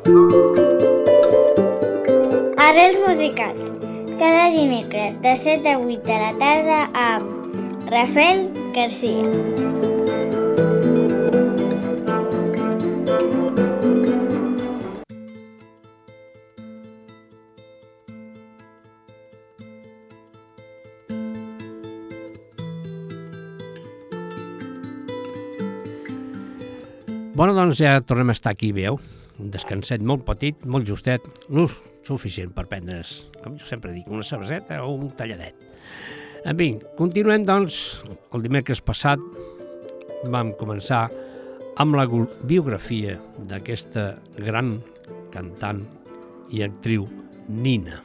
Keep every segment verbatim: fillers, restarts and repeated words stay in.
Arrels musicals. Cada dimecres de set a vuit de la tarda amb Rafael García. Bueno, doncs ja tornem a estar aquí, veieu? Un descanset molt petit, molt justet, l'ús suficient per prendre's, com jo sempre dic, una cerveseta o un talladet. En fi, continuem, doncs, el dimecres passat vam començar amb la biografia d'aquesta gran cantant i actriu Nina.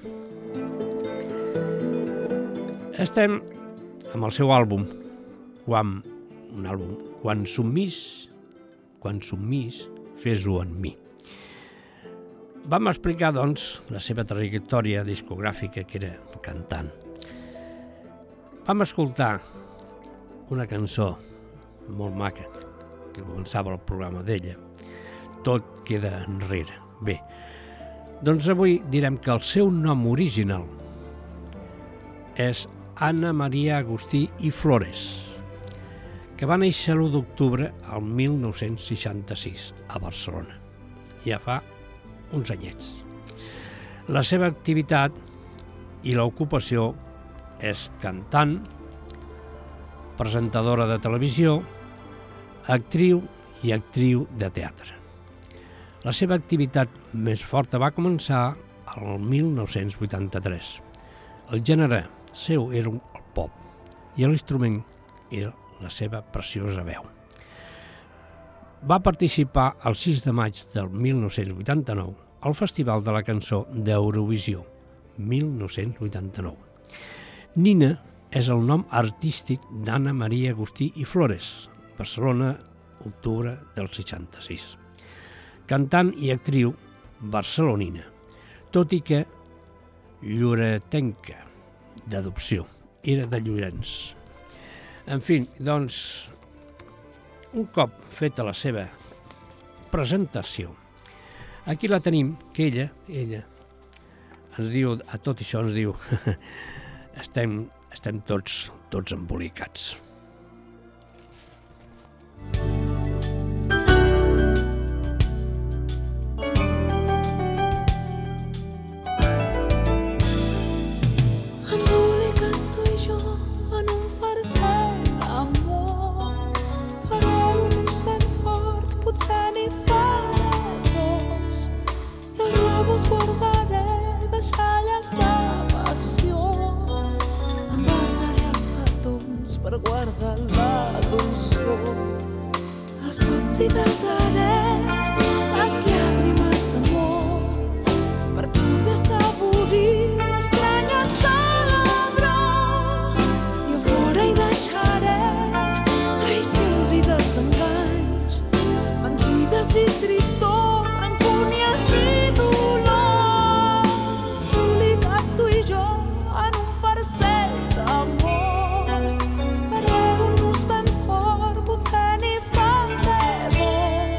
Estem amb el seu àlbum, quan, un àlbum, Quan somís, quan somís, fes-ho en mi. Vam explicar, doncs, la seva trajectòria discogràfica, que era cantant. Vam escoltar una cançó molt maca, que començava el programa d'ella, Tot queda enrere. Bé, doncs avui direm que el seu nom original és Anna Maria Agustí i Flores, que va néixer l'u d'octubre del mil nou-cents seixanta-sis a Barcelona, ja fa uns anyets. La seva activitat i l'ocupació és cantant, presentadora de televisió, actriu i actriu de teatre. La seva activitat més forta va començar el mil nou-cents vuitanta-tres. El gènere seu era el pop i l'instrument era la seva preciosa veu. Va participar el sis de maig del mil nou-cents vuitanta-nou al Festival de la Cançó d'Eurovisió, mil nou-cents vuitanta-nou. Nina és el nom artístic d'Anna Maria Agustí i Flores, Barcelona, octubre del seixanta-sis. Cantant i actriu barcelonina, tot i que lloretenca d'adopció, era de Llorenç. En fi, doncs, un cop feta la seva presentació, aquí la tenim, que ella, ella, ens diu, a tot això ens diu, estem, estem tots, tots embolicats. Per guardar la dolçor, els pots i desaré les llàgrimes d'amor per poder assaborir l'estranya celebró. Jo fora hi deixaré traïcions i desenganys, mentides i tristor, rancúnies i dolor, obligats tu i jo en un farcell d'amor. Potser ni fa de bo.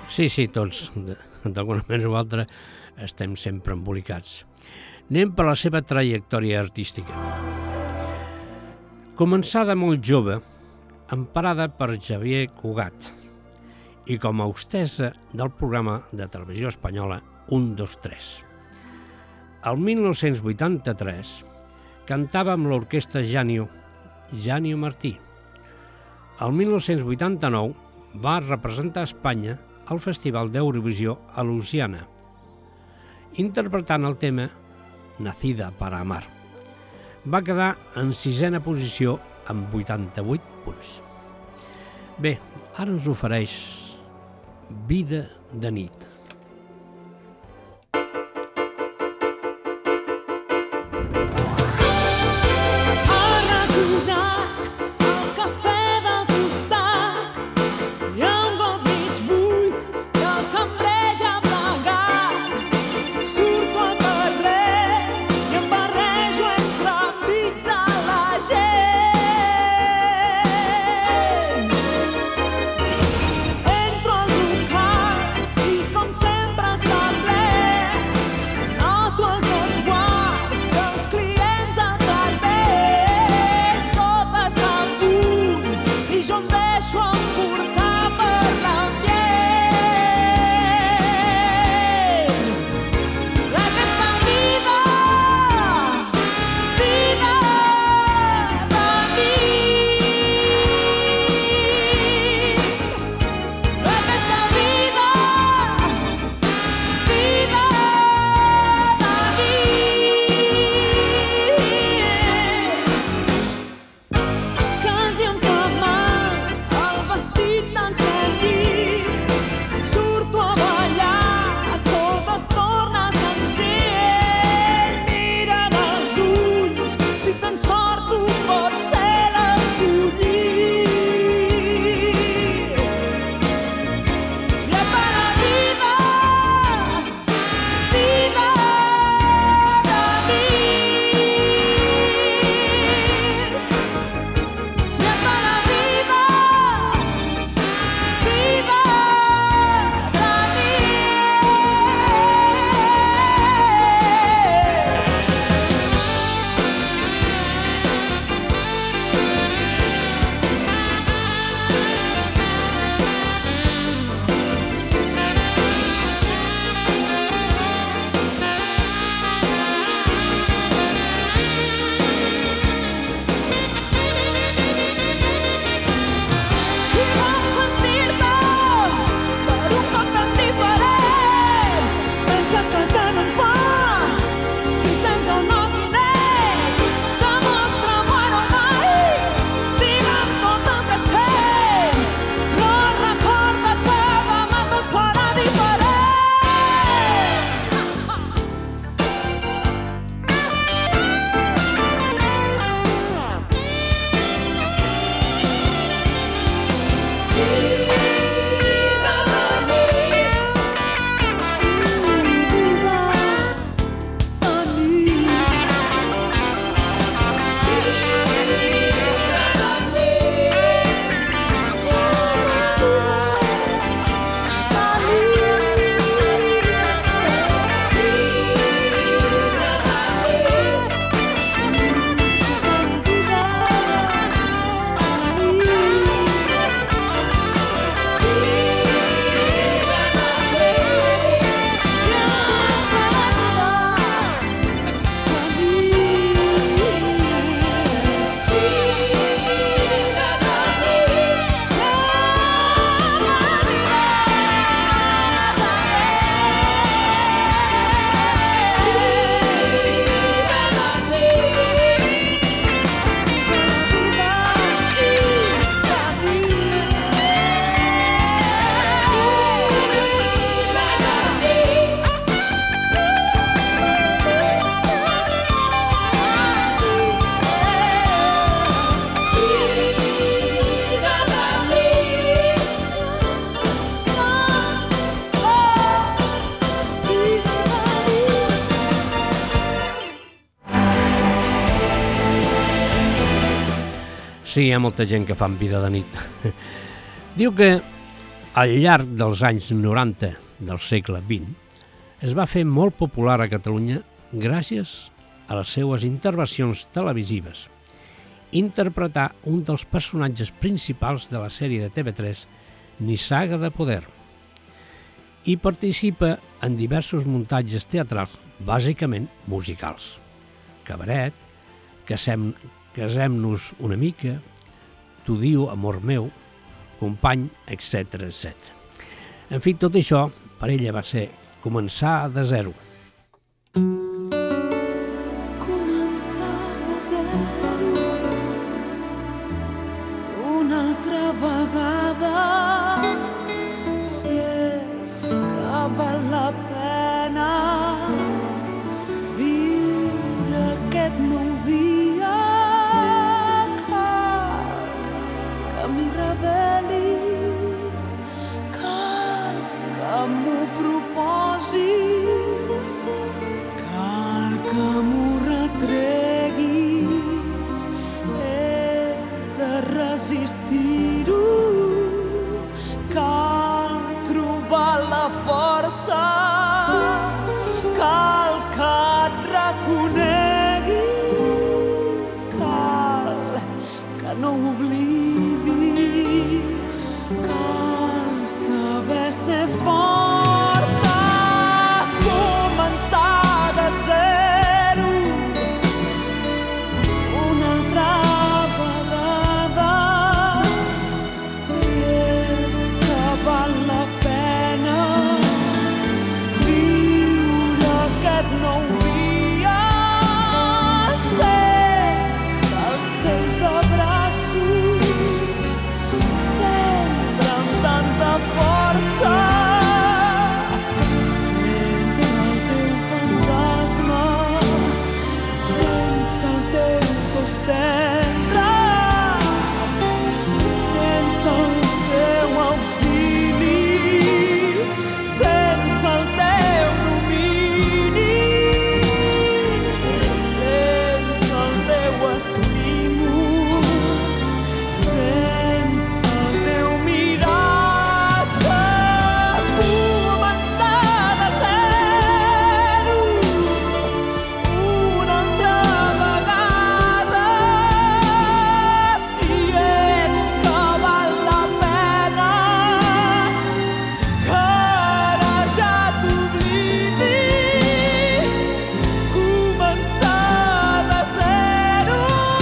Sí, sí, tots, d'alguna manera o altra, estem sempre embolicats. Anem per la seva trajectòria artística. Començada molt jove, emparada per Xavier Cugat, i com a hostessa del programa de televisió espanyola un dos tres. El mil nou-cents vuitanta-tres cantava amb l'orquestra Janio, Janio Martí. El mil nou-cents vuitanta-nou va representar Espanya al Festival d'Eurovisió a Louisiana, interpretant el tema Nacida para amar. Va quedar en sisena posició amb vuitanta-vuit punts. Bé, ara ens ofereix Vida de nit. Sí, hi ha molta gent que fa vida de nit. Diu que Al llarg dels anys noranta del segle vint, es va fer molt popular a Catalunya gràcies a les seues intervencions televisives. Interpretar un dels personatges principals de la sèrie de T V tres, Nissaga de Poder, i participa en diversos muntatges teatrals, bàsicament musicals. Cabaret, Casem, Casem-nos una mica, T'ho diu, amor meu, Company, etcètera, etcètera. En fi, tot això per ella va ser començar de zero. Començar de zero una altra vegada, si és que val la pena viure aquest nou dia. Cal que m'hi rebel·li, cal que m'ho proposi, cal que m'ho retreguis. He de resistir-ho, cal trobar la força, cal que et reconegui, cal que no ho oblidi, cal saber ser forta, començar de zero una altra vegada, si és que val la pena viure aquest nou dia sense els teus abraços, sempre amb tanta força, sense el teu fantasma, sense el teu cos tendre, sense el teu auxili, sense el teu domini, sense el teu estímul, sense el teu miratge. Començar de zero una altra vegada, si és que val la pena que ara ja t'oblidi, començar de zero.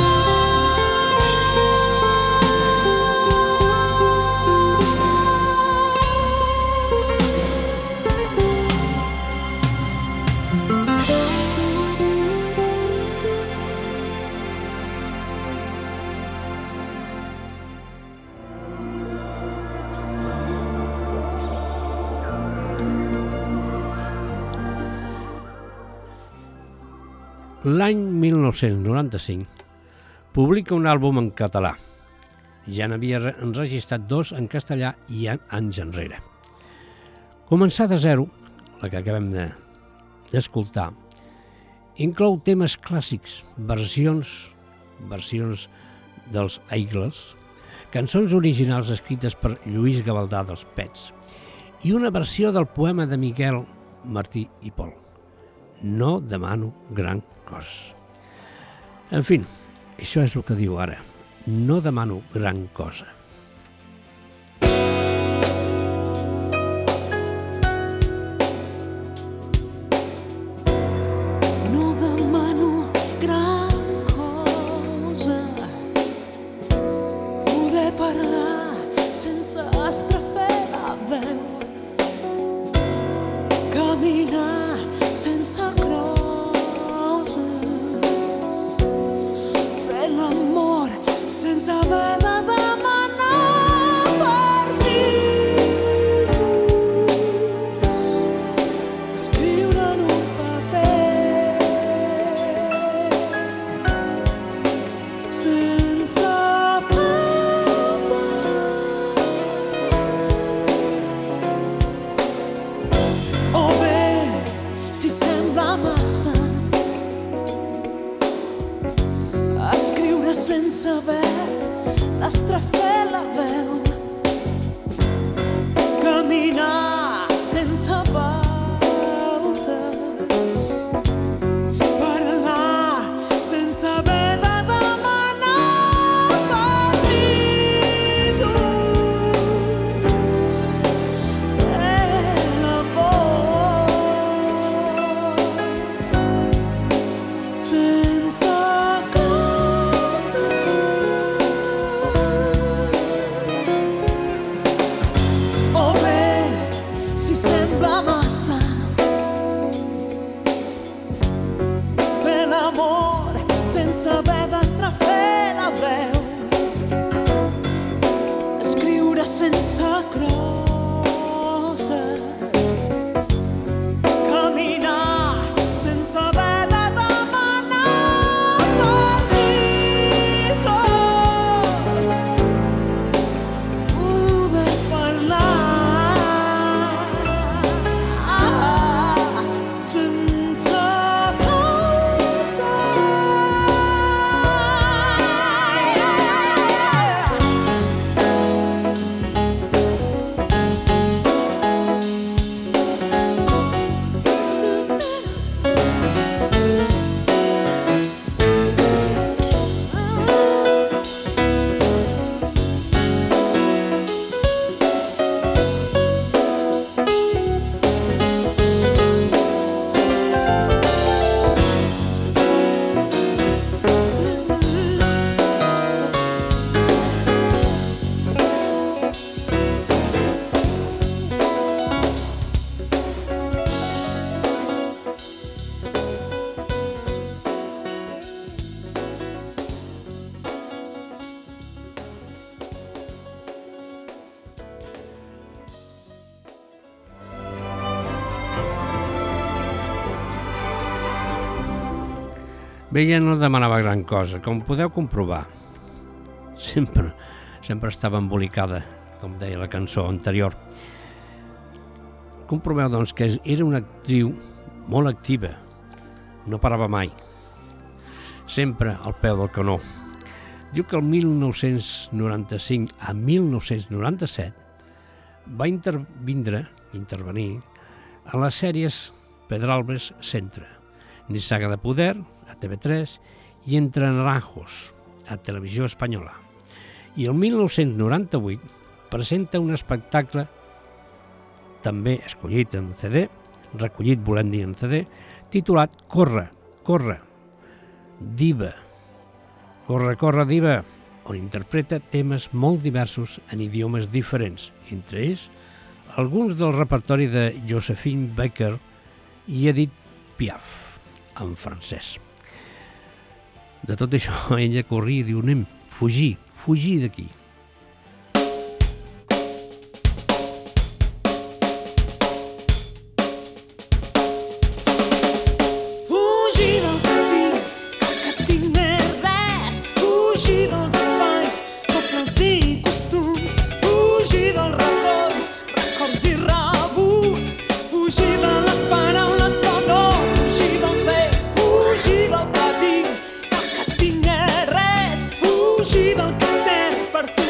L'any mil nou-cents noranta-cinc publica un àlbum en català. Ja n'havia re- enregistrat dos en castellà i en anys enrere. Començar de zero, la que acabem de- d'escoltar, inclou temes clàssics, versions, versions dels Eagles, cançons originals escrites per Lluís Gavaldà dels Pets i una versió del poema de Miquel Martí i Pol. No demano gran cosa. En fi, això és el que diu ara. No demano gran cosa. No demano gran cosa, poder parlar sense estrafer la veu, caminar sense crosses, fer l'amor sense haver de demanar permís, escriure en un paper sense pautes, o bé, si sembla caminar sense pautes, per anar sense haver de demanar permisos, fer l'amor sense causes. O bé, si sembla massa, fer l'amor sense haver d'estrafer la veu, escriure sense crosses, caminar sense haver de demanar permisos, poder parlar sense pautes. Bé, ella no demanava gran cosa, com podeu comprovar. Sempre, sempre estava embolicada, com deia la cançó anterior. Comproveu, doncs, que era una actriu molt activa, no parava mai, sempre al peu del canó. Diu que el mil nou-cents noranta-cinc a mil nou-cents noranta-set va intervindre, intervenir, a les sèries Pedralbes Centre, Nissaga de Poder, a T V tres, i Entre Naranjos, a Televisió Espanyola. I el mil nou-cents noranta-vuit presenta un espectacle, també escollit en C D, recollit, volem dir, en C D, titulat Corre, corre, diva. Corre, corre, diva, on interpreta temes molt diversos en idiomes diferents, entre ells alguns del repertori de Josephine Baker i Edith Piaf, en francès. De tot això, ella corria i diu, anem, fugir, fugir d'aquí. Fugir del que tinc, que tinc més res, fugir dels espais, pobles i costums, fugir dels records, records i rebuts, fugir de les paraules però no fugir dels fets, fugir del que tinc, que tinc més res, fugir del que és cert per tu.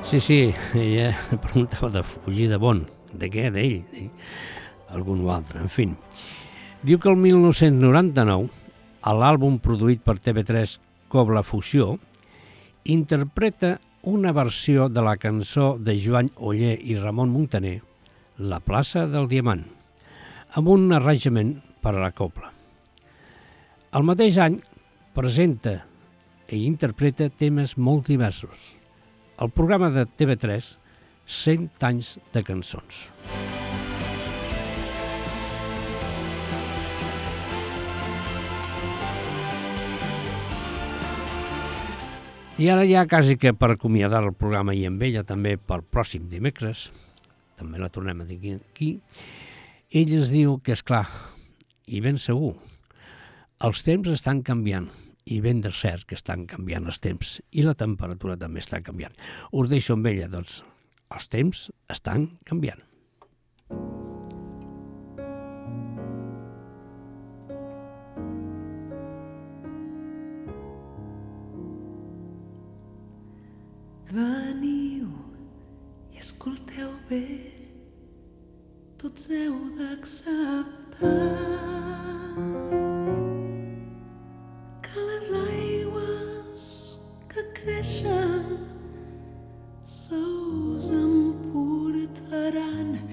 Sí, sí, ella preguntava de fugir de bon. De què? D'ell? D'ell? Algun altre, en fi. Diu que el mil nou-cents noranta-nou, a l'àlbum produït per T V tres Cobla Fusió, interpreta una versió de la cançó de Joan Oller i Ramon Muntaner, La plaça del Diamant, amb un arranjament per a la cobla. El mateix any presenta i interpreta temes molt diversos. El programa de T V tres, cent anys de cançons. I ara ja quasi que per acomiadar el programa i amb ella també pel pròxim dimecres, també la tornem a dir aquí, ell ens diu que, és clar, i ben segur, els temps estan canviant, i ben de cert que estan canviant els temps, i la temperatura també està canviant. Us deixo amb ella, doncs, els temps estan canviant. Veniu i escolteu bé, tots heu d'acceptar que les aigües que creixen se us emportaran.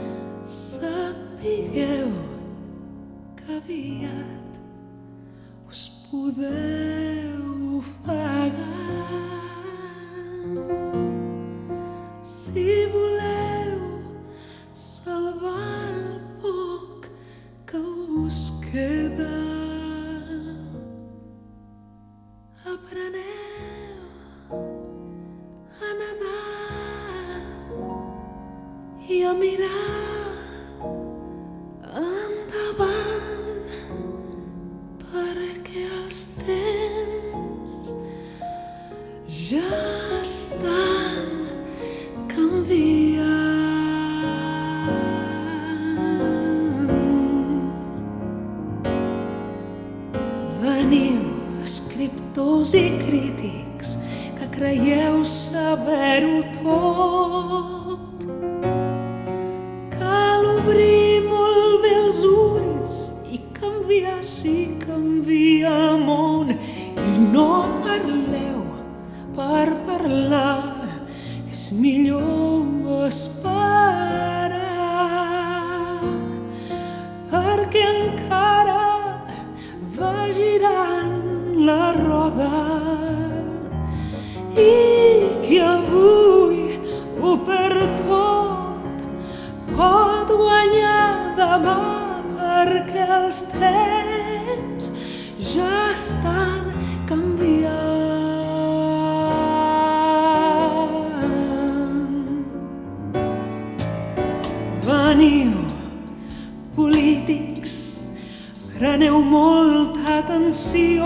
Sapigueu que aviat us podeu ofegar. Si voleu salvar el poc que us queda, apreneu a nedar i a mirar endavant, perquè els temps ja estan canviant. Veniu, escriptors i crítics, que creieu saber-ho tot. Cal obrir molt bé els ulls i canviar si canvia el món. I no parleu per parlar, és millor esperar, perquè encara va girant la roda i qui avui ho perd tot pot guanyar demà, perquè els temps ja estan canviant. Veniu, polítics, preneu molta atenció,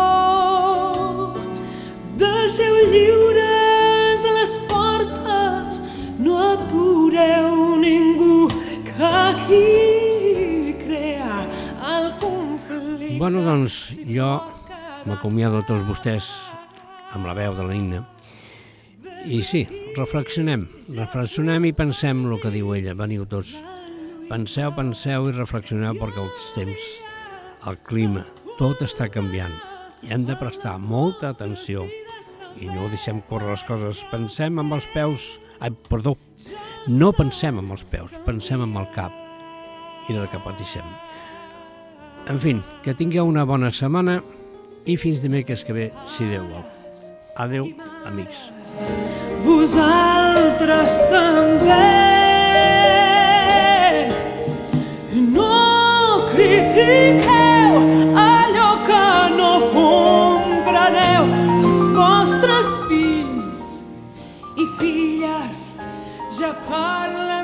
deixeu lliures les portes, no atureu ningú, que aquí crea el conflicte. Bueno, doncs, jo m'acomiado a tots vostès amb la veu de la Nina. I sí, reflexionem, reflexionem i pensem el que diu ella. Veniu tots, penseu, penseu i reflexioneu, perquè els temps, el clima, tot està canviant. I hem de prestar molta atenció i no deixem córrer les coses. Pensem amb els peus, ai, perdó, no pensem amb els peus, pensem amb el cap i del que pateixem. En fi, que tingueu una bona setmana i fins dimecres que ve, si Déu vol. Adéu, amics. Vosaltres també no critiqueu allò que no compreneu. Els vostres fills i filles ja parlen